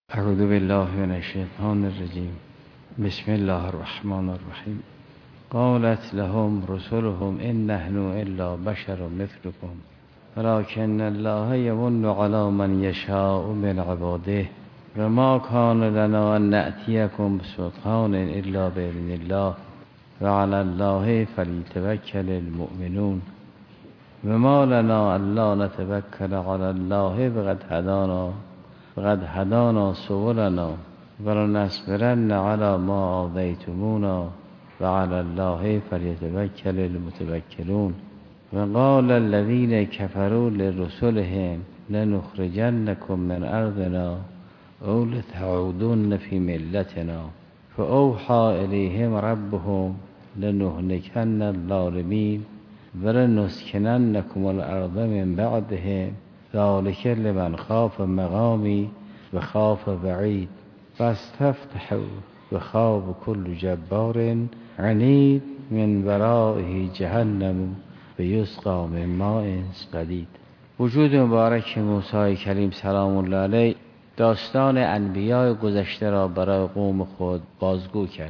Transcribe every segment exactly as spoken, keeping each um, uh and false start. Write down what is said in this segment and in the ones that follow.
اعوذ بالله من الشیطان الرجیم. بسم الله الرحمن الرحیم. قالت لهم رسلهم ان نحن الا بشر مثلكم ولكن الله يمن على من يشاء من عباده وما كان لنا ان نأتيكم بسلطان الا باذن الله وعلى الله فليتوكل المؤمنون وما لنا الا نتوكل على الله وقد هدانا وقد هدانا سبلنا ولنصبرن على ما آذيتمونا وعلى الله فليتوكل المتوكلون. وقال الذين كفروا لرسلهم لنخرجنكم من أرضنا أو لتعودن في ملتنا فأوحى إليهم ربهم لنهلكن الظالمين ولنسكننكم الأرض من بعدهم ذلك لمن خاف مقامی و خاف وعید فاستفتحوا و خاب كل جبار عنید من ورائه جهنم و یسقى من ماء صدید. وجود مبارک موسی کلیم سلام الله علیه داستان انبیاء گذشته را برای قوم خود بازگو کرد.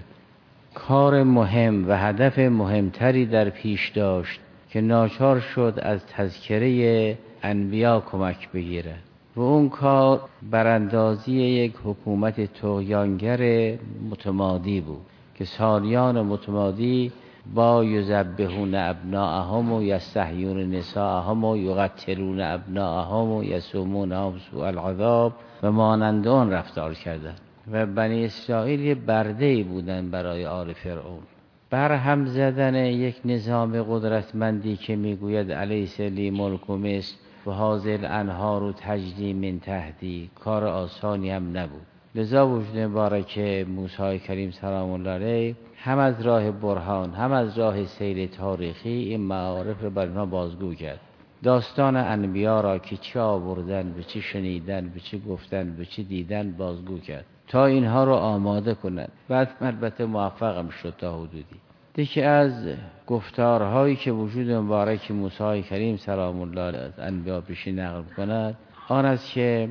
کار مهم و هدف مهمتری در پیش داشت که ناچار شد از تذکره انبیا کمک بگیره و اون کار براندازی یک حکومت طغیانگر متمادی بود که سالیان متمادی با یذبحون ابناءهم و یستحیون نساءهم و یقتلون ابناءهم و یصومونهم سوء العذاب و مانند آن رفتار کردند و بنی اسرائیل یه برده‌ای بودن برای آل فرعون. برهم زدن یک نظام قدرتمندی که میگوید الیس لی ملک مصر و هذه الانهار تجری من تحتی کار آسانی هم نبود. لذا وجود مبارک موسی کریم سلام الله علیه هم از راه برهان هم از راه سیر تاریخی این معارف را بر ما بازگو کرد. داستان انبیا را که چه آوردن، به چه شنیدن، به چه گفتن، به چه دیدن بازگو کرد تا اینها رو آماده کنند. بعد البته موفقم شد تا حدودی. یکی از گفتارهایی که وجود مبارک موسی کریم سلام الله علیه از انبیا پیشین نقل کند آن است که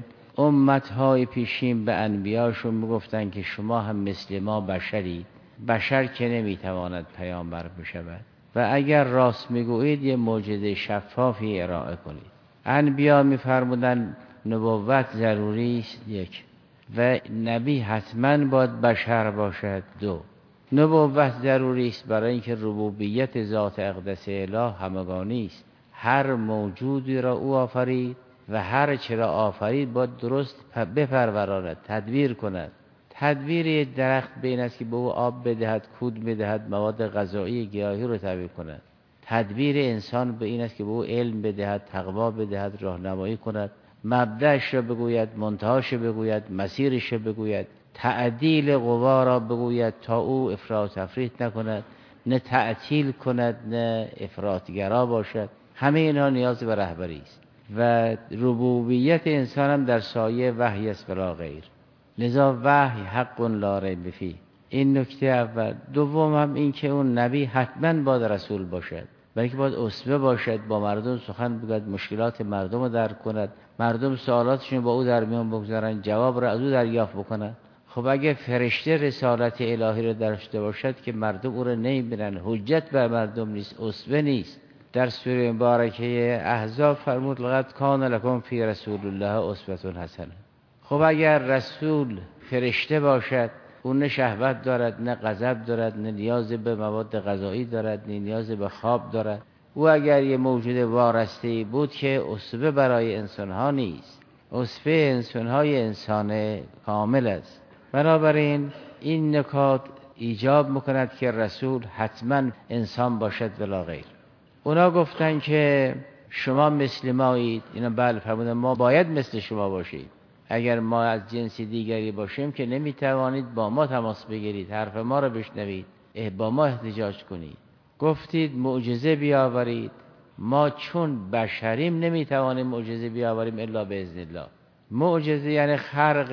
امتهای پیشین به انبیاشون میگفتند که شما هم مثل ما بشرید، بشر که نمیتواند پیامبر بشود و اگر راست میگویید یه معجزه شفافی ارائه کنید. انبیا میفرمودند نبوت ضروری است یک و نبی حتما باید بشر باشد دو. نبوت ضروری است برای اینکه ربوبیت ذات اقدس اله همگانی است. هر موجودی را او آفرید و هر چه را آفرید باید درست بپروراند، تدبیر کند. تدبیر درخت به این است که به او آب بدهد، کود بدهد، مواد غذایی گیاهی را تبیین کند. تدبیر انسان به این است که به او علم بدهد، تقوا بدهد، راهنمایی کند، مبدأش را بگوید، منتهاش را بگوید، مسیرش را بگوید، تعدیل قوا را بگوید تا او افراط تفریط نکند، نه تعطیل کند نه افراطگرا باشد. همه اینها نیاز به رهبری است و ربوبیت انسان هم در سایه وحی است بلا غیر. لذا وحی حق لا ریب فیه. این نکته اول. دوم هم این که اون نبی حتما باید رسول باشد، بلکه باید اسوه باشد، با مردم سخن بگوید، مشکلات مردم رو درک کند، مردم سوالاتشون با او در میان بگذارن، جواب را از او دریافت بکنند. خب اگه فرشته رسالت الهی را داشته باشد که مردم او را نمیبینن، حجت بر مردم نیست، اسوه نیست. در سوره مبارکه احزاب فرمود لقد کان لکم فی رسول الله اسوة حسنه. خب اگر رسول فرشته باشد اون نه شهوت دارد، نه غضب دارد، نه نیاز به مواد غذایی دارد، نه نیاز به خواب دارد. او اگر یه موجود وارسته بود که اسوه برای انسانها نیست، اسوه انسانهای انسان کامل است. بنابراین این نکات ایجاب میکند که رسول حتما انسان باشد ولا غیر. اونا گفتن که شما مثل مایید. اینا بله فرمودن ما باید مثل شما باشید. اگر ما از جنس دیگری باشیم که نمیتوانید با ما تماس بگیرید، حرف ما رو بشنوید، با ما احتجاج کنید. گفتید معجزه بیاورید. ما چون بشریم نمیتوانیم معجزه بیاوریم الا باذن الله. معجزه یعنی خرق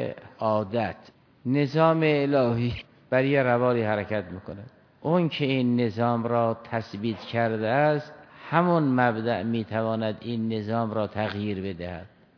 عادت. نظام الهی بر یه روالی حرکت میکنه. اون که این نظام را تثبیت کرده است همون مبدأ میتواند این نظام را تغییر بدهد.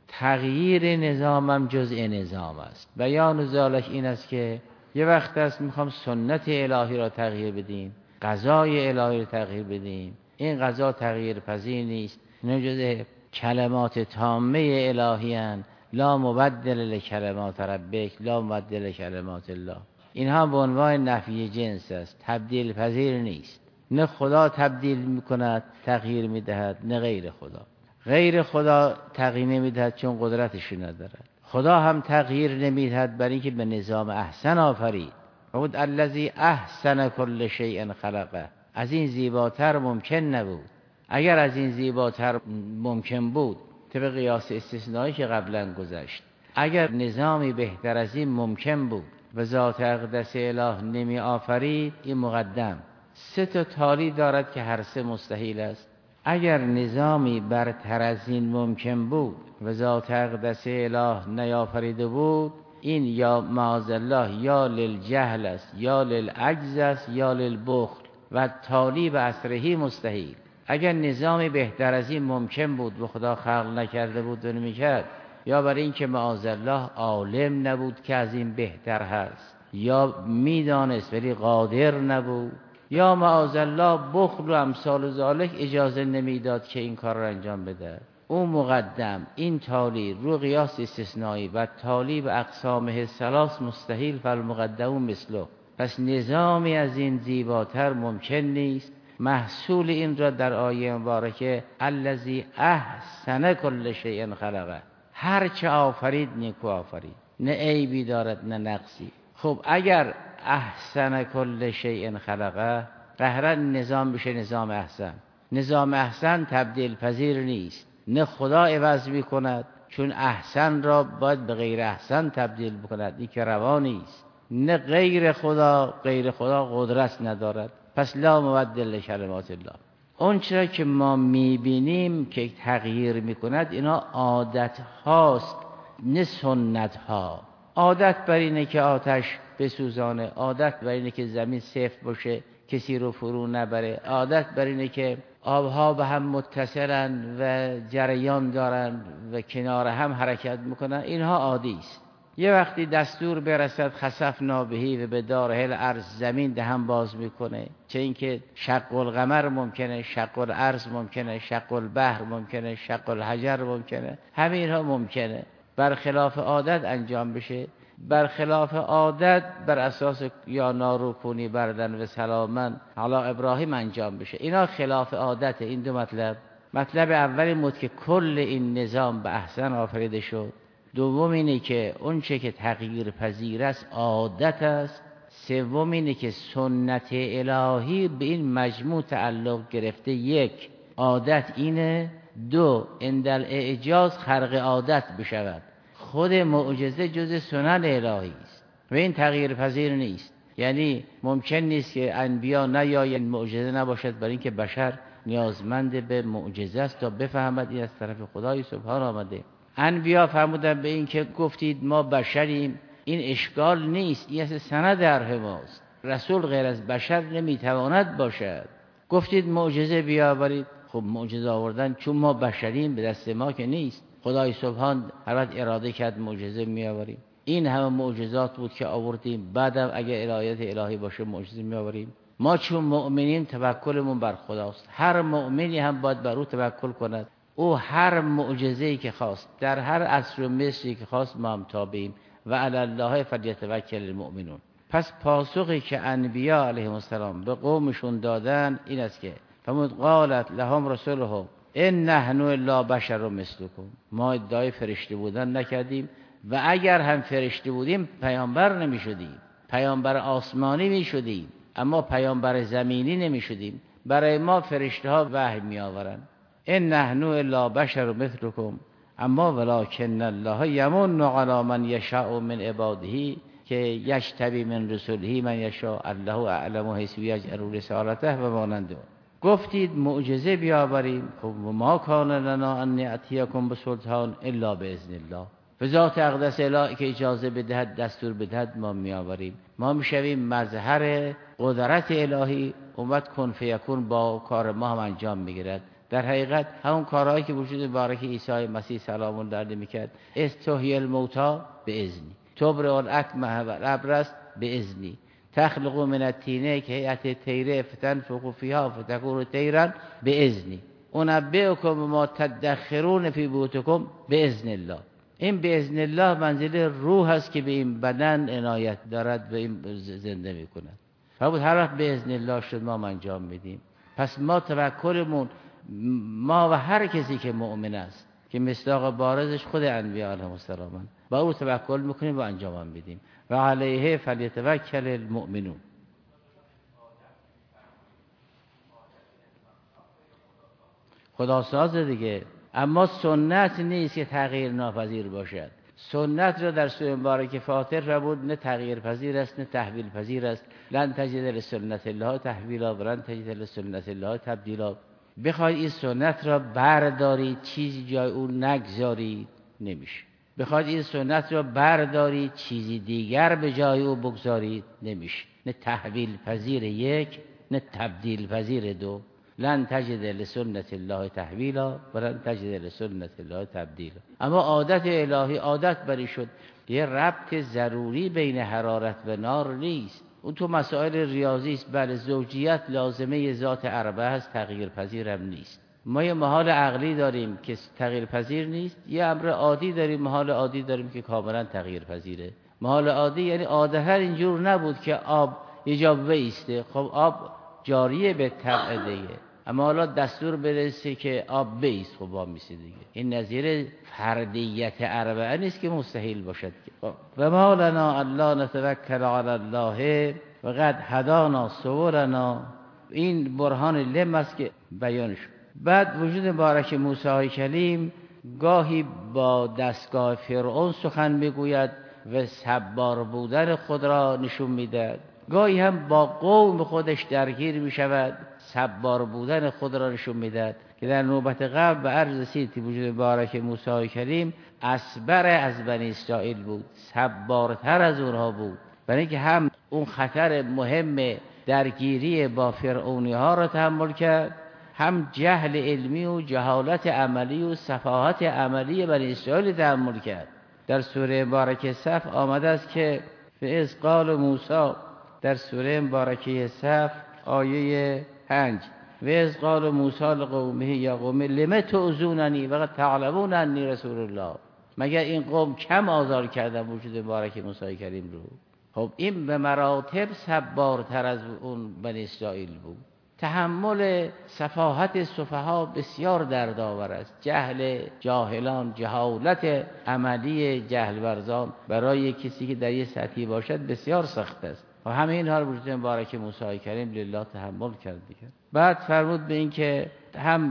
تغییر نظامم جزء نظام است. بیان ذالک این است که یه وقت است میخوام سنت الهی را تغییر بدیم، قضای الهی را تغییر بدیم. این قضا تغییر پذیر نیست. اینا جزء کلمات تامه الهی اند. لا مبدل لکلمات ربک، لا مبدل لکلمات الله. اینها به عنوان نفی جنس است، تبدیل پذیر نیست. نه خدا تبدیل میکند تغییر میدهد، نه غیر خدا. غیر خدا تغییر نمیدهد چون قدرتش ندارد. خدا هم تغییر نمیدهد برای اینکه به نظام احسن آفرید. بود الذی احسن کل شیء خلقه. از این زیباتر ممکن نبود. اگر از این زیباتر ممکن بود، طبق قیاس استثنایی که قبلا گذشت، اگر نظامی بهتر از این ممکن بود و ذات اقدس اله نمی آفرید، این مقدم. سه تا تالی دارد که هر سه مستحیل است. اگر نظامی برتر از این ممکن بود و ذات اقدس اله نیافریده بود، این یا معاذالله یا للجهل است، یا للعجز است، یا للبخل و تالی به اثرهی مستحیل. اگر نظامی بهتر از این ممکن بود و خدا خلق نکرده بود و نمی‌کرد، یا برای اینکه معاذالله عالم نبود که از این بهتر هست، یا میدانست ولی قادر نبود، یا معاذالله بخل و امثال ذالک اجازه نمیداد که این کار را انجام بده. اون مقدم، این تالی رو قیاس استثنایی و تالی به اقسامه الثلاث مستحیل، فالمقدم مثله. پس نظامی از این زیباتر ممکن نیست. محصول این را در آیه مبارکه الذی احسن کل شیء خلقه، هر چه آفرید نیکو آفرید، نه عیبی دارد نه نقصی. خب اگر احسن کل شیء خلقه، قهرا نظام بشه نظام احسن. نظام احسن تبدیل پذیر نیست. نه خدا عوض می کند، چون احسن را باید به غیر احسن تبدیل بکند، این که روا نیست. نه غیر خدا، غیر خدا قدرت ندارد. پس لا مبدل لکلمات الله. اون چرا که ما میبینیم که تغییر میکند، اینا عادت هاست نه سنت ها. عادت بر اینه که آتش بسوزانه، عادت بر اینه که زمین سفت باشه کسی رو فرو نبره، عادت بر اینه که آبها به هم متصلن و جریان دارن و کنار هم حرکت میکنن. اینها عادی است. یه وقتی دستور برسد خسفنا بهی و به داره الارض، زمین دهن باز میکنه. چه اینکه شق القمر ممکنه، شق الارض ممکنه، شق البحر ممکنه، شق الحجر ممکنه. همه اینها ممکنه برخلاف عادت انجام بشه. برخلاف عادت بر اساس یا نارو کونی بردن و سلامن علی ابراهیم انجام بشه. اینا خلاف عادت. این دو مطلب. مطلب اول این بود که کل این نظام به احسن آفریده شد. دوم اینه که اون چه که تغییر پذیر است عادت است. سوم اینه که سنت الهی به این مجموع تعلق گرفته. یک، عادت اینه. دو، اندل اعجاز خرق عادت بشود. خود معجزه جز سنن الهی است و این تغییر پذیر نیست. یعنی ممکن نیست که انبیا نیاین معجزه نباشد، برای اینکه بشر نیازمند به معجزه است تا بفهمد این از طرف خدای سبحان آمده. انبیا فرمودن به این که گفتید ما بشریم، این اشکال نیست، این از سند در ماست. رسول غیر از بشر نمیتواند باشد. گفتید معجزه بیاورید، خب معجزه آوردن چون ما بشریم به دست ما که نیست. خدای سبحان هر وقت اراده کرد معجزه میآوریم. این همه معجزات بود که آوردیم. بعدم اگه عنایت الهی باشه معجزه میآوریم. ما چون مؤمنین توکلمون بر خداست. هر مؤمنی هم باید بر او توکل کند. او هر معجزه‌ای که خواست در هر عصر و مصری که خواست ما هم تابعیم و علی الله فلیتوکل المؤمنون. پس پاسخی که انبیا علیهم السلام به قومشون دادن این است که فرمود قالت لهم رسولهم ان نحن الا بشر مثلکم. ما ادعای فرشته بودن نکردیم و اگر هم فرشته بودیم پیامبر نمی شدیم. پیامبر آسمانی می شدیم اما پیامبر زمینی نمی شدیم. برای ما فرشته ها وحی می آورن. ان نحن الا بشر مثلکم اما ولکن الله یمن علی من یشاء من عباده که یجتبی من رسله من یشاء الله اعلم حیث یجعل رسالته و مانند. گفتید معجزه بیاوریم، خب ما کان لنا ان نأتیکم بسلطان الا باذن الله. به ذات اقدس الهی که اجازه بدهد دستور بدهد ما میآوریم. ما میشویم مظهر قدرت الهی. اومد کن فیکون با کار ما هم انجام میگیرد. در حقیقت همون کارهایی که وجود مبارک عیسی مسیح سلام الله علیه میکرد. استحیی الموتی به اذنی، تبرئ الاکمه والابرص به اذنی، تخلق من الطین کهیئت طیر فتنفخ فیها فتکون طیرا به اذنی، انبئکم بما تدخرون فی بیوتکم به اذن الله. این به اذن الله منزله روح است که به این بدن عنایت دارد و این زنده میکند. فرمود هر وقت به اذن الله شد ما انجام میدیم. پس ما توکلمون، ما و هر کسی که مؤمن است که مصداق بارزش خود انبیاء علیهم السلام، با او توکل میکنیم و انجام میدیم. و علیه فلیتوکل المؤمنون. خداساز دیگه، اما سنت نیست که تغییر ناپذیر باشد. سنت را در سوره مبارک فاتر فرمود نه تغییر پذیر است نه تحویل پذیر است. لن تجد لسنت الله تحویلا و لن تجد لسنت الله تبدیلا. بخواید این سنت را بردارید چیزی جای اون نگذارید نمیشه. بخواید این سنت را بردارید چیزی دیگر به جای او بگذارید نمیشه. نه تحویل پذیر یک نه تبدیل پذیر دو. لن تجد لسنت الله تحویلا و لن تجد لسنت الله تبدیلا. اما عادت الهی عادت بری شد. یه ربط ضروری بین حرارت و نار نیست. اون تو مسائل ریاضی است. بله زوجیت لازمه ذات اربعه است، تغییر پذیر هم نیست. ما یه محال عقلی داریم که تغییر پذیر نیست، یه امر عادی داریم، محال عادی داریم که کاملا تغییر پذیره. محال عادی یعنی عادتا اینجور نبود که آب یه جا بایسته. خب آب جاریه به طبع دیگه، اما حالا دستور برسه که آب بیست، خب آب میشه دیگه. این نظیر فردیت اربعه نیست که مستحیل باشد. و ما لنا الا نتوکل علی الله و قد هدانا سبلنا. این برهان لم است که بیان شد. بعد وجود مبارک موسی کلیم گاهی با دستگاه فرعون سخن میگوید و صبار بودن خود را نشون میدهد، گاهی هم با قوم خودش درگیر میشود، صبار بودن خود را نشون میدهد که در نوبت قبل به عرض رسید که وجود مبارک موسی کلیم اصبر از بنی اسرائیل بود، صبارتر از اونها بود، برای اینکه هم اون خطر مهم درگیری با فرعونی ها را تحمل کرد، هم جهل علمی و جهالت عملی و سفاهت عملی بنی اسرائیل تحمل کرد. در سوره مبارکه صف آمده است که فاذ قال موسی، در سوره مبارکه صف آیه پنج، وَإِذْ قَالَ مُوسَىٰ لِقَوْمِهِ یا قوم لم تؤذوننی وقد تعلمون انی رسول الله. مگر این قوم کم آزار کردن وجود مبارک موسی کریم رو؟ خب این به مراتب صبارتر از اون بنی اسرائیل بود. تحمل سفاهت سفها بسیار دردآور است. جهل جاهلان، جهالت عملی جهل ورزان برای کسی که در یه سطحی باشد بسیار سخت است. و همه اینها رو وجود مبارک موسی کریم لله تحمل کرد دیگه. بعد فرمود به این که هم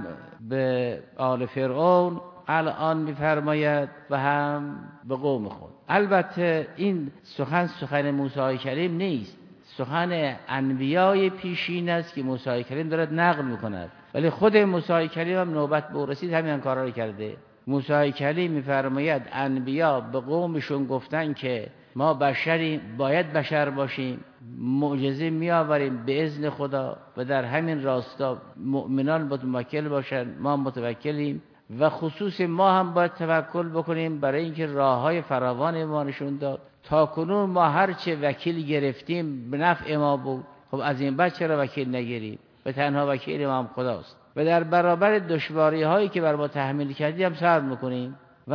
به آل فرعون الان میفرماید و هم به قوم خود. البته این سخن سخن موسی کریم نیست، سخن انبیای پیشین است که موسی کریم دارد نقل میکند، ولی خود موسی کریم هم نوبت به رسید همین کارا رو کرده. موسی کریم میفرماید انبیا به قومشون گفتن که ما بشری، باید بشر باشیم، معجزه می آوریم به اذن خدا و در همین راستا مؤمنان متوکل باشند، ما متوکلیم و خصوص ما هم باید توکل بکنیم، برای اینکه راههای فراوان ما نشون داد. تا کنون ما هرچه وکیل گرفتیم به نفع ما بود، خب از این بعد چرا وکیل نگیریم؟ و تنها وکیل ما هم خداست و در برابر دشواری هایی که بر ما تحمیل کردیم صبر میکنیم.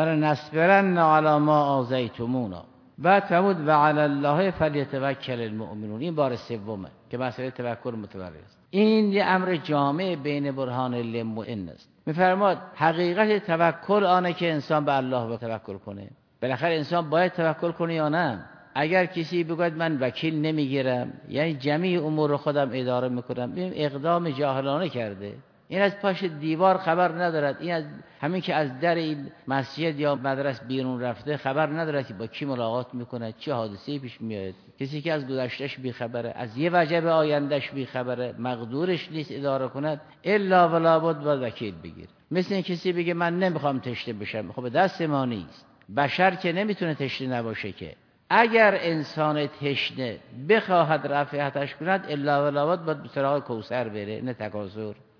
ولنصبرن علی ما آذیتمونا. بعد فرمود و علی الله فلیتوکل المؤمنون. این بار سومه که مسئله توکل متورد است. این یه امر جامع بین برهان لم و ان است. میفرماد حقیقت توکل آنه که انسان به الله توکل کنه. بالاخره انسان باید توکل کنه یا نه؟ اگر کسی بگوید من وکیل نمیگیرم، یعنی جمعی امور خودم اداره میکنم، این اقدام جاهلانه کرده. این از پاش دیوار خبر ندارد، این از همین که از در این مسجد یا مدرسه بیرون رفته خبر ندارد که با کی ملاقات میکنه، چه حادثه‌ای پیش میاد. کسی که از گذشتهش بیخبره، از یه وجب آیندهش بیخبره، مقدورش نیست اداره کند، الا ولا بد و وکیل بگیر. مثل این کسی بگه من نمیخوام تشنه بشم، خب دست ما نیست. بشر که نمیتونه تشنه نباشه که. اگر انسان تشنه بخواهد رفع آتش کند الا ولا بد باید به سراغ کوثر بره، نه تکاثر.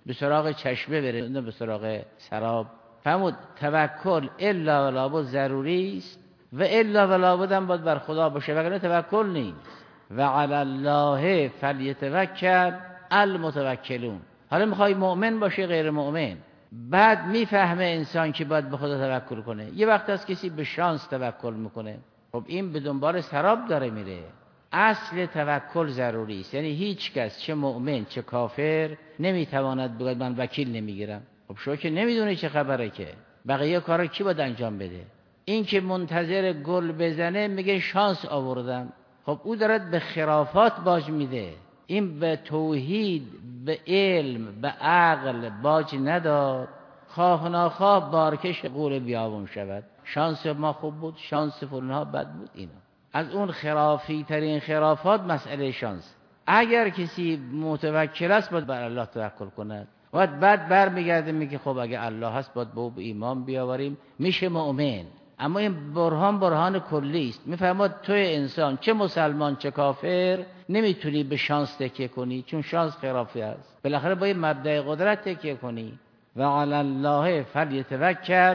به سراغ چشمه بره، نه به سراغ سراب. فرمود توکل الا ولا بد ضروری است و الا ولا بد هم باید بر خدا باشه، وگرنه توکل نیست. و علی الله فلیتوکل المتوکلون. حالا میخوای مؤمن باشه غیر مؤمن، بعد میفهمه انسان که باید به خدا توکل کنه. یه وقت از کسی به شانس توکل میکنه، خب این به دنبال سراب داره میره. اصل توکل ضروری است، یعنی هیچ کس چه مؤمن چه کافر نمیتواند بگه من وکیل نمیگیرم. خب شو که نمیدونه چه خبره، که بقیه کارا کی باید انجام بده. این که منتظر گل بزنه میگه شانس آوردم، خب او دارد به خرافات باج میده. این به توحید، به علم، به عقل باج نداد، خواه ناخواه بارکش قول بیابون شود. شانس ما خوب بود، شانس فلانها بد بود. اینا از اون خرافی ترین خرافات مسئله شانس. اگر کسی متوکل است باید بر الله توکل کند، باید بعد برمیگرده میگه خب اگه الله هست باید به او به ایمان بیاوریم، میشه مؤمن. اما این برهان برهان کلی است. میفرماد توی انسان چه مسلمان چه کافر نمیتونی به شانس تکیه کنی، چون شانس خرافی است. بالاخره باید مبدأ قدرت تکیه کنی. و علی الله فلیتوکل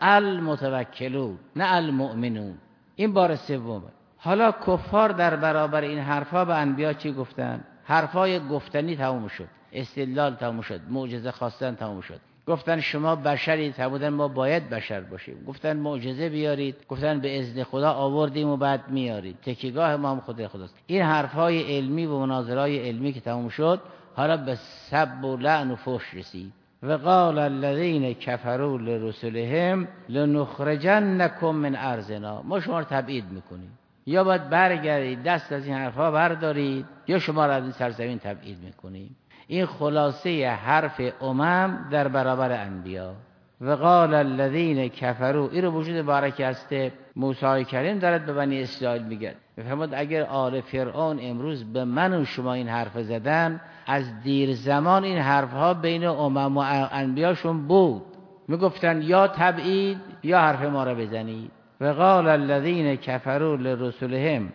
المتوکلون نه المؤمنون. این بار سومه. حالا کفار در برابر این حرفا به انبیا چی گفتن؟ حرفای گفتنی تموم شد، استدلال تموم شد، معجزه خواستن تموم شد. گفتن شما بشرید، فرمودن ما باید بشر باشیم. گفتن معجزه بیارید، گفتن به اذن خدا آوردیم و بعد میارید، تکیهگاه ما هم خود خداست. این حرفای علمی و مناظرای علمی که تموم شد، حالا به سب و لعن و فحش رسید. و قال الذین کفروا لرسلهم لنخرجنکم من ارضنا. ما شما رو تبعید میکنیم، یا باید برگردید دست از این حرفا بردارید، یا شما را از این سرزمین تبعید میکنیم. این خلاصه حرف امم در برابر انبیا. و قال الذین کفروا، این رو وجود بارکی هست موسی کریم دارد به بنی اسرائیل میگه. میفرماد اگر آل فرعون امروز به من و شما این حرف زدن، از دیر زمان این حرفها بین امم و انبیاشون بود، میگفتن یا تبعید یا حرف ما را بزنید. و قال الذین کفروا لرسلهم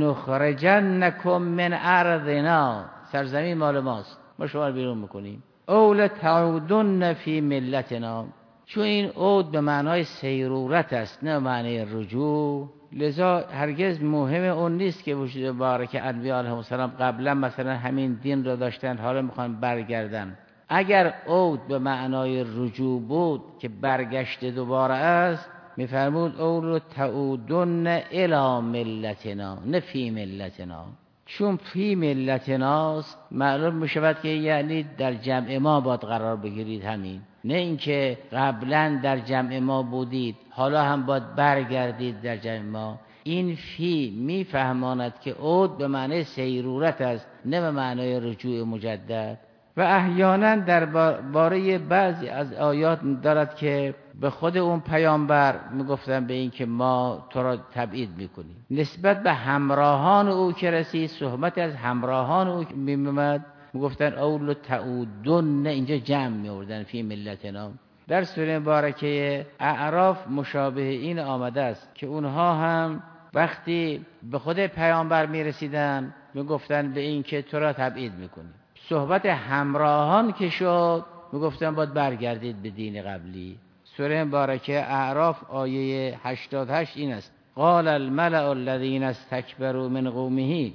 لنخرجنکم من ارضنا. سرزمین مال ماست، ما شما رو بیرون میکنیم. او لتعودن فی ملتنا. چون این عود به معنای سیرورت است نه معنی رجوع، لذا هرگز مهم اون نیست که وجود بارک انبیاء علیهم السلام قبلا مثلا همین دین رو داشتن حالا میخوان برگردن. اگر عود به معنای رجوع بود که برگشت دوباره است، میفرمود او لتعودن الی ملتنا نه فی ملتنا. چون فی ملتناست معلوم میشود که یعنی در جمع ما باید قرار بگیرید، همین، نه اینکه قبلا در جمع ما بودید حالا هم باید برگردید در جمع ما. این فی میفهماند که عود به معنی سیرورت است نه به معنی رجوع مجدد. و احیانا در باره بعضی از آیات دارد که به خود اون پیامبر میگفتن به این که ما تو را تبعید میکنیم. نسبت به همراهان او که رسید، صحبت از همراهان او میمد، میگفتن اولو تعودن، اینجا جمع میوردن فی ملتنا. در سوره مبارکه اعراف مشابه این آمده است که اونها هم وقتی به خود پیامبر میرسیدن میگفتن به این که تو را تبعید میکنیم. صحبت همراهان که شد میگفتن باید برگردید به دین قبلی. سوره مبارکه اعراف آیه هشتاد و هشت این است: قال الملأ الذین استکبروا من قومه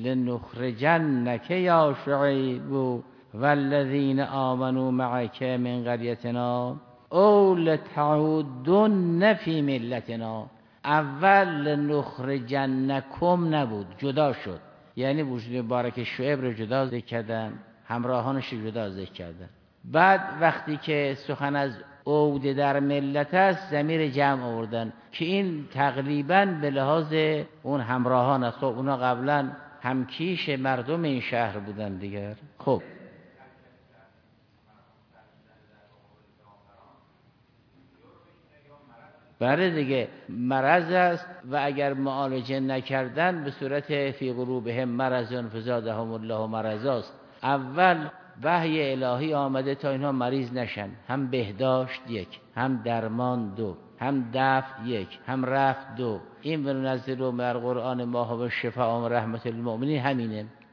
لنخرجنک یا شعیب والذین آمنوا معک من قریتنا او لتعودن فی ملتنا. اول لنخرجنکم نبود، جدا شد، یعنی وجود مبارک شعیب رو جدا ذکر کردن، همراهانش رو جدا ذکر کردن. بعد وقتی که سخن از عود در ملت است ضمیر جمع آوردن که این تقریبا به لحاظ اون همراهان است. خب اونا قبلا همکیش مردم این شهر بودن دیگر. خب بله دیگه، مرض است و اگر معالجه نکردن به صورت فی قلوبهم مرض فزادهم الله مرضاست. اول وحی الهی آمده تا اینها مریض نشن، هم بهداشت یک، هم درمان دو، هم دفع یک، هم رفع دو. این وننزل من القرآن ما هو شفاء و رحمت للمؤمنین همینه.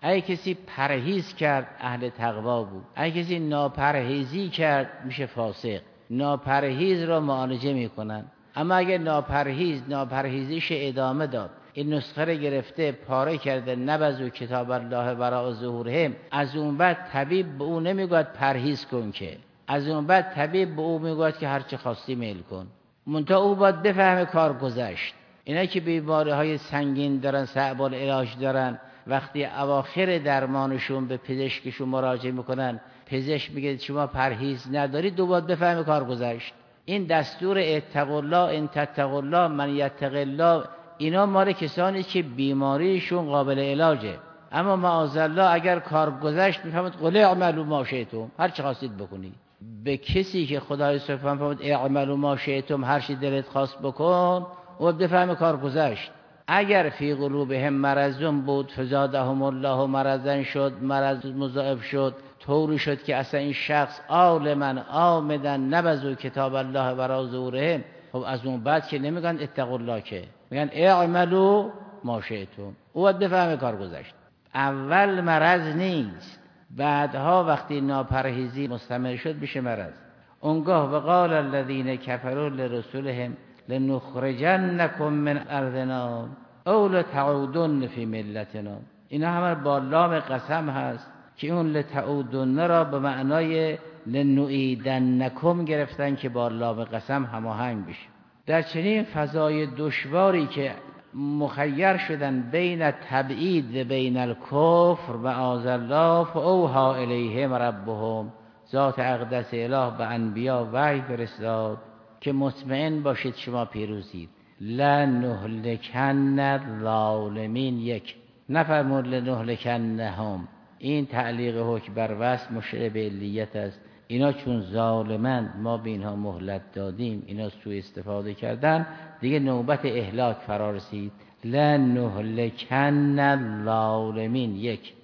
اگه کسی پرهیز کرد اهل تقوا بود، اگه کسی ناپرهیزی کرد میشه فاسق. ناپرهیز رو معالجه میکنن، اما اگه ناپرهیز ناپرهیزیش ادامه داد، این نسخه رو گرفته پاره کرده، نبذو کتاب الله وراء ظهورهم، از اون بعد طبیب به اون نمیگوید پرهیز کن، که از اون بعد طبیب به اون میگوید که هرچی خواستی میل کن. منتها او باید بفهمه کار گذشت. اینا که بیماری های سنگین دارن، صعب العلاج دارن، وقتی اواخر درمانشون به پزشکشون مراجعه میکنن، پزشک میگه شما پرهیز ندارید، دو باید بفهمه کار گذشت. این دستور اتقوا الله ان تتقوا الله من یتق الله، اینا مال کسانی که بیماریشون قابل علاجه. اما معاذالله اگر کار گذشت میفهمید قل اعملوا ما شئتم، هر چی خواستید بکنید. به کسی که خدای سبحانه فرمود اعملوا ما شئتم، هر چی دلت خواست بکن، و بفهم کار گذشت. اگر فی قلوبهم مرضون بود فزادهم الله مرضا شد، مرض مضاعف شد، طوری شد که اصلا این شخص عالما عامدا نبذو کتاب الله وراء ظهورهم. خب از اون بعد که نمیگن اتقوا الله، که میگن اعملوا ما شئتم، او بفهم کار گذشت. اول مرض نیست، بعدها وقتی ناپرهیزی مستمر شد میشه مرض. اونگاه وقال الذين كفروا لرسلهم لنخرجنكم من ارضنا او لتعودن فی ملتنا. اینا همه با لام قسم هست که اون لتعودن را به معنای لنعیدنکم گرفتن که با لام قسم هماهنگ بشه. در چنین فضای دشواری که مخیر شدن بین تبعید بین الکفر و معاذالله، فاوحی الیهم ربهم، ذات اقدس اله به انبیا وحی فرستاد که مطمئن باشید شما پیروزید. لنهلکن الظالمین، یک نفرمود لنهلکنهم. این تعلیق حکم بر وصف مشعر به علیت است. اینا چون ظالمند ما به اینها مهلت دادیم، اینا سوء استفاده کردن، دیگه نوبت اهلاک فرا رسید. لنهلکن الظالمین، یک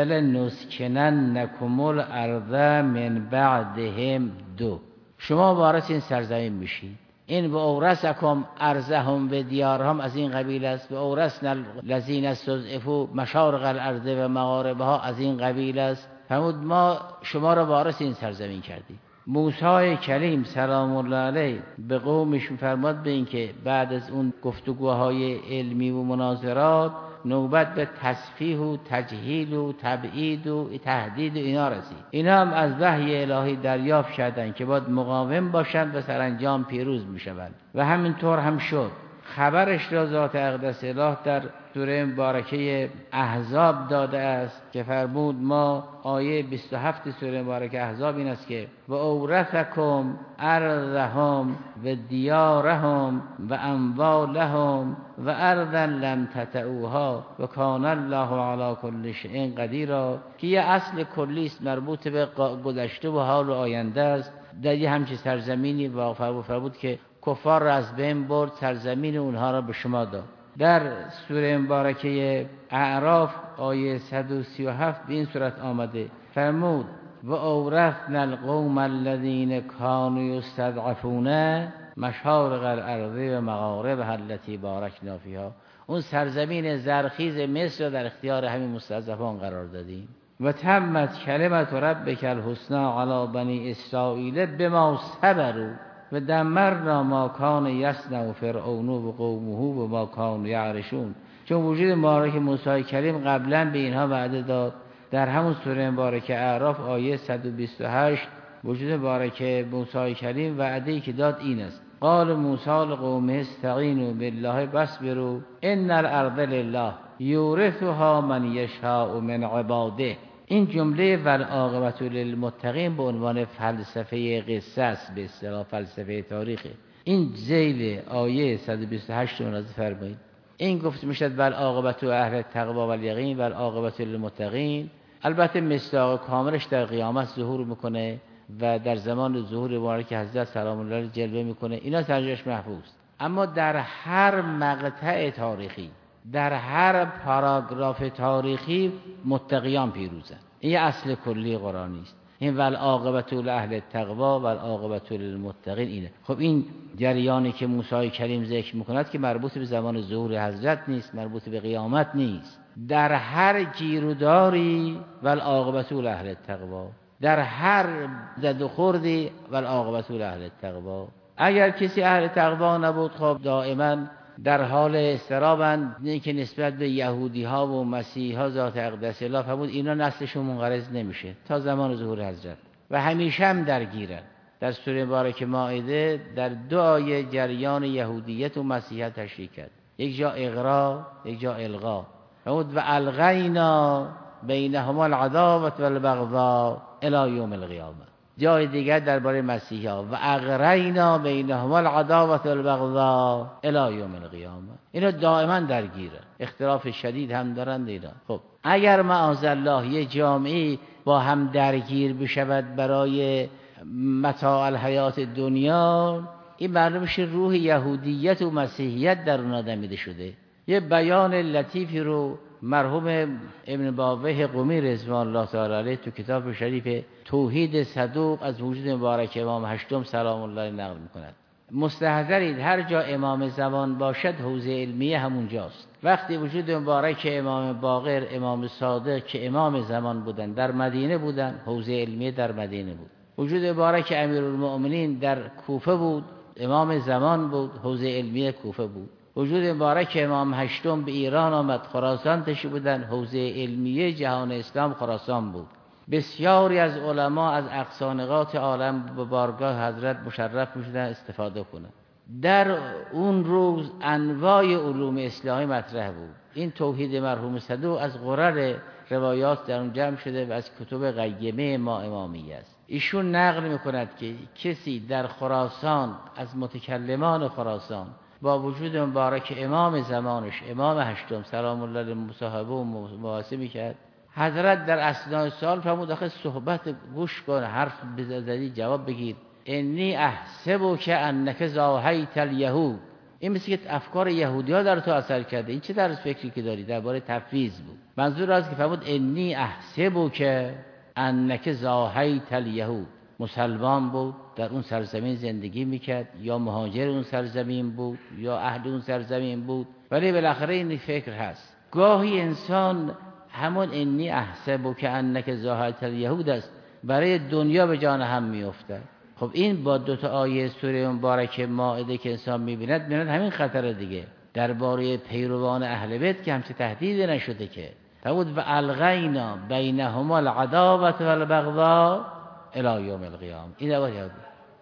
ولنسکننکم الارض من بعدهم، دو شما وارث این سرزمین میشید. این و اورثکم ارضهم و دیارهم از این قبیل است، و اورثنا الذین استضعفوا مشارق الارض و مغاربها از این قبیل است. فرمود ما شما را وارث این سرزمین کردیم. موسی کلیم سلام الله علیه به قومش فرمود به این که بعد از اون گفتگوهای علمی و مناظرات نوبت به تصفیه و تجهیل و تبعید و تهدید و اینا رسید. اینا هم از وحی الهی دریافت کردند که باید مقاوم باشند و سرانجام پیروز میشوند، و همینطور هم شد. خبرش را ذات اقدس اله در سوره مبارکه احزاب داده است که فرمود ما، آیه بیست و هفت سوره مبارکه احزاب این است که و اورثکم ارضهم و دیارهم و اموالهم و ارضا لم تطئوها و کان الله علی کل شیء قدیر، که یه اصل کلی است مربوط به گذشته و حال و آینده است. در یه همچین سرزمینی واقع فرمود که کفار را از بین برد، سرزمین اونها را به شما داد. در سوره مبارکه اعراف آیه صد و سی و هفت به این صورت آمده فرمود و اورثنا القوم الذین کانوا یستضعفون مشارق الارض و مغاربها التي بارکنا فیها. اون سرزمین زرخیز مصر در اختیار همین مستضعفان قرار دادیم. و تمت کلمت ربک الحسنی علی بنی اسرائیل بما صبروا و دمرنا ما کان یصنع فرعون و قومه و ما کانوا یعرشون. چون وجود مبارک موسی کلیم قبلا به اینها وعده داد. در همون سوره مبارکه اعراف آیه صد و بیست و هشت وجود مبارک موسی کلیم وعده‌ای که داد این است: قال موسی لقومه استعینوا بالله واصبروا ان الارض لله یورثها من یشاء من عباده. این جمله والعاقبة للمتقین به عنوان فلسفه قصه است، به اصطلاح فلسفه تاریخ. این ذیل آیه صد و بیست و هشت رو فرمایید. این گفته میشد والعاقبة اهل تقوا و الیقین والعاقبة للمتقین. البته مصداق کاملش در قیامت ظهور میکنه و در زمان ظهور مبارک حضرت سلام الله علیه جلوه میکنه. اینا ترجمهش محفوظ. اما در هر مقطع تاریخی، در هر پاراگراف تاریخی متقیان پیروزن. این اصل کلی قرآنی است. این والعاقبة لأهل التقوی والعاقبة للمتقین اینه. خب این جریانی که موسی کریم ذکر میکند که مربوط به زمان ظهور حضرت نیست، مربوط به قیامت نیست. در هر گیروداری والعاقبة لأهل التقوی، در هر زد و خوردی والعاقبة لأهل التقوی. اگر کسی اهل تقوا نبود خب دائما در حال اضطرابند، نه که نسبت به یهودی ها و مسیحی ها ذات اقدس الله فرمود اینا نسلشون منقرض نمیشه تا زمان ظهور حضرت و همیشه هم درگیرن. در سوره مبارکه مائده در دو آیه جریان یهودیت و مسیحیت تشریح کرد، یک جا اغرا یک جا الغا. فرمود و الغینا بینهما العداوة والبغضاء الی یوم القیامه. جای دیگر درباره مسیحی ها و اغرینا بینهما العداوة والبغضاء الی یوم القیامه. اینا دائما درگیره، اختلاف شدید هم دارند اینا. خب اگر معاذالله یه جامعه با هم درگیر بشود برای متاع الحیات دنیا، این معلوم میشه روح یهودیت و مسیحیت در اون آدمیده شده. یه بیان لطیفی رو مرحوم ابن بابویه قمی رضوان الله تعالی علیه تو کتاب شریف توحید صدوق از وجود مبارک امام هشتم سلام الله نقل میکند. مستحضرید هر جا امام زمان باشد حوزه علمیه همونجاست. وقتی وجود مبارک امام باقر، امام صادق که امام زمان بودن در مدینه بودن، حوزه علمیه در مدینه بود. وجود مبارک امیرالمؤمنین در کوفه بود، امام زمان بود، حوزه علمیه کوفه بود. وجود مبارک امام هشتم به ایران آمد، خراسان تشریف بودن، حوزه علمیه جهان اسلام خراسان بود. بسیاری از علما از اقصانقات عالم به بارگاه حضرت مشرف میشدن استفاده کنند. در اون روز انواع علوم اسلامی مطرح بود. این توحید مرحوم صدوق از غرر روایات در اون جمع شده و از کتب قیمه ما امامی است. ایشون نقل میکند که کسی در خراسان از متکلمان خراسان با وجود مبارک امام زمانش امام هشتم سلام الله علیه مصاحبه و مباحثه میکرد. حضرت در اثناء سال فرمود آخه صحبت گوش کن، حرف بزدی جواب بگیر. انی احسبو که انک زاهیت الیهود. این مثل که افکار یهودی ها در تو اثر کرده. این چه طرز فکری که داری؟ درباره تفویض بود. منظور از که فرمود انی احسبو که انک زاهیت الیهود. مسلمان بود، در اون سرزمین زندگی میکرد، یا مهاجر اون سرزمین بود یا اهل اون سرزمین بود، ولی بالاخره این فکر هست. گاهی انسان همون انی احسبو که انک زاهیت الیهود است برای دنیا به جان هم میافتد. خب این با دو تا آیه سوره مبارک مائده که انسان میبیند میبیند همین خطر دیگه درباره پیروان اهل بیت که همچه تهدید نشده که فرمود و الغینا بینهما العداوة والبغضاء الی یوم القیامه. این دعوت یاد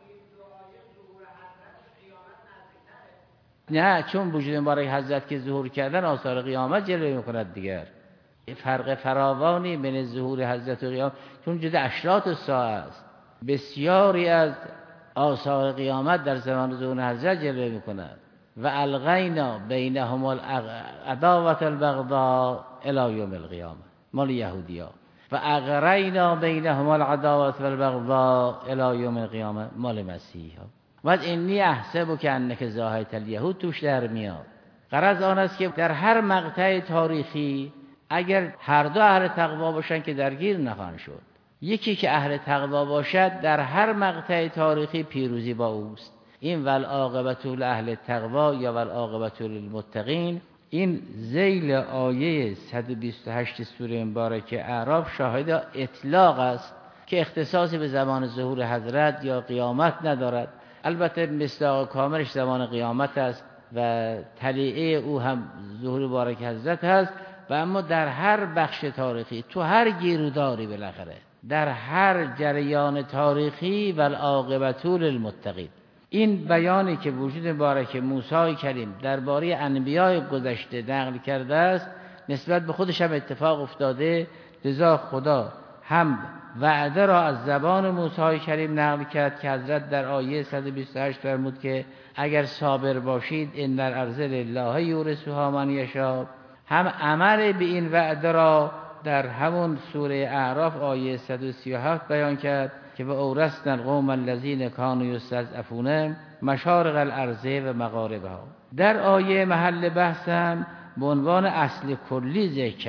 نه، چون وجود مبارک حضرت که ظهور کردن آثار قیامت جلوه میکند دیگر. فرق فراوانی بین ظهور حضرت و قیامت، چون جد اشراط الساعه است. بسیاری از آثار قیامت در زمان ظهور حضرت جلوه میکند. و الغینا بینهما العداوة والبغضاء الی یوم القیامه مال یهودی‌ها، و اغرینا بینهما العداوة والبغضاء الی یوم القیامه مال مسیحی‌ها. و از انی احسبو که انک زاهیت الیهود توش در میاد. غرض آن است که در هر مقطع تاریخی اگر هر دو اهل تقوا باشن که درگیر نخواهند شد. یکی که اهل تقوا باشد در هر مقطع تاریخی پیروزی با اوست. این والعاقبة لأهل التقوا یا والعاقبة للمتقین، این ذیل آیه صد و بیست و هشت سوره مبارکه اعراف شاهد اطلاق است که اختصاصی به زمان ظهور حضرت یا قیامت ندارد. البته مصداق کاملش زمان قیامت است و طلیعه او هم ظهور مبارک حضرت هست. و اما در هر بخش تاریخی، تو هر گیروداری بالاخره در هر جریان تاریخی والعاقبة للمتقین. این بیانی که وجود مبارک موسی کریم درباره انبیاء گذشته نقل کرده است نسبت به خودش هم اتفاق افتاده. لذا خدا هم وعده را از زبان موسی کریم نقل کرد که حضرت در آیه صد و بیست و هشت فرمود که اگر صابر باشید ان الارض لله یورثها من یشاء. هم عمل به این وعده را در همون سوره اعراف آیه صد و سی و هفت بیان کرد که و اورثنا القوم الذین کانوا یستضعفون مشارق الارض و مغاربها. در آیه محل بحثم به عنوان اصل کلی ذکر کرد.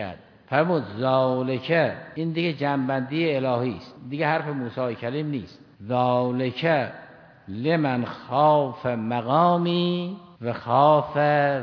فرمود ذالک، این دیگه جنبندی الهی است، دیگه حرف موسی کلیم نیست. ذالک لمن خاف مقامی و خاف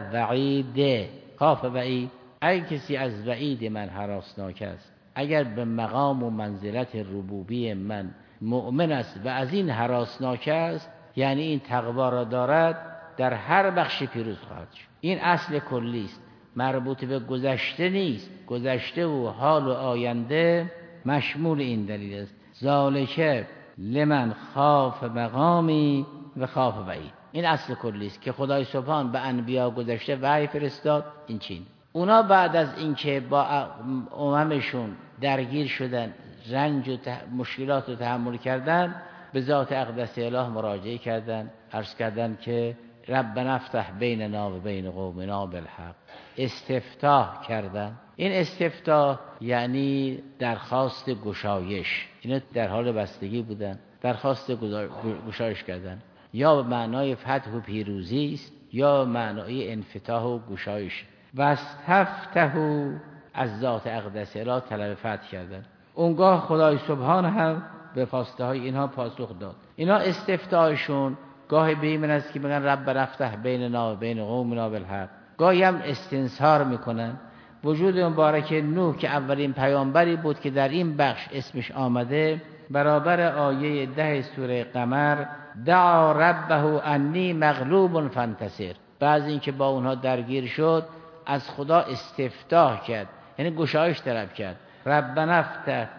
وعید. خاف وعید، اگر کسی از وعید من هراسناک است، اگر به مقام و منزلت ربوبی من مؤمن است و از این هراسناک است، یعنی این تقوا را دارد، در هر بخشی پیروز خواهد شد. این اصل کلی است، مربوط به گذشته نیست. گذشته و حال و آینده مشمول این دلیل است. ذالک لمن خاف مقامی و خاف وعید. این اصل کلی است که خدای سبحان به انبیا گذشته وحی فرستاد. این چین اونا بعد از اینکه با اممشون درگیر شدن، رنج و تح... مشکلات رو تحمل کردن، به ذات اقدس اله مراجعه کردن، عرض کردن که ربنا افتح بیننا و بین قومنا بالحق. استفتاح کردن. این استفتاح یعنی درخواست گشایش. اینا در حال بستگی بودن، درخواست گشایش کردن. یا به معنای فتح و پیروزی است، یا به معنای انفتاح و گشایش. واستفتحوا، از ذات اقدس اله طلب فتح کردن. اونگاه خدای سبحان هم به خواسته های اینها پاسخ داد. اینا استفتاحشون گاهی به این است که بگن رب افتح بیننا و بین قومنا بالحق، گاهی هم استنصار میکنن. وجود مبارک نوح که اولین پیامبری بود که در این بخش اسمش آمده، برابر آیه ده سوره قمر، دعا ربه انی مغلوب فانتصر، بعد اینکه با اونها درگیر شد از خدا استفتاح کرد، یعنی گشایش طلب کرد. ربنا افتح،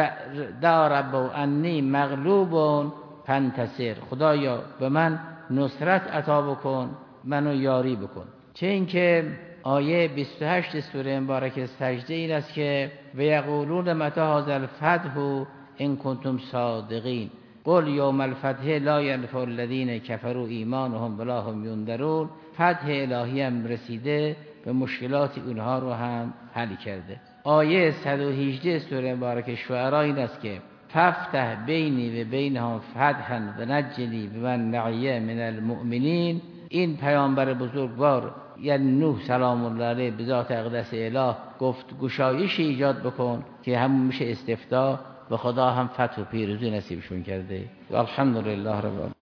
دعا ربه انی مغلوب فانتصر، خدایا به من نصرت عطا بکن، منو یاری بکن. چه اینکه آیه بیست و هشت سوره مبارکه سجده این است که و یقولون متی هذا الفتح ان کنتم صادقین قل یوم الفتح لا ینفع الذین کفروا ایمانهم ولا هم ینذرون. فتح الهی هم رسیده، به مشکلات اونها رو هم حل کرده. آیه صد و هجده سوره مبارکه شعراء این است که فافتح بینی و بینهم فتحا و نجنی بمن معی من المؤمنین. این پیامبر بزرگوار یعنی نوح سلام الله علیه به ذات اقدس اله گفت گشایش ایجاد بکن که همون میشه استفتاح، و خدا هم فتح و پیروزی نصیبشون کرده. الحمدلله رب العالمین.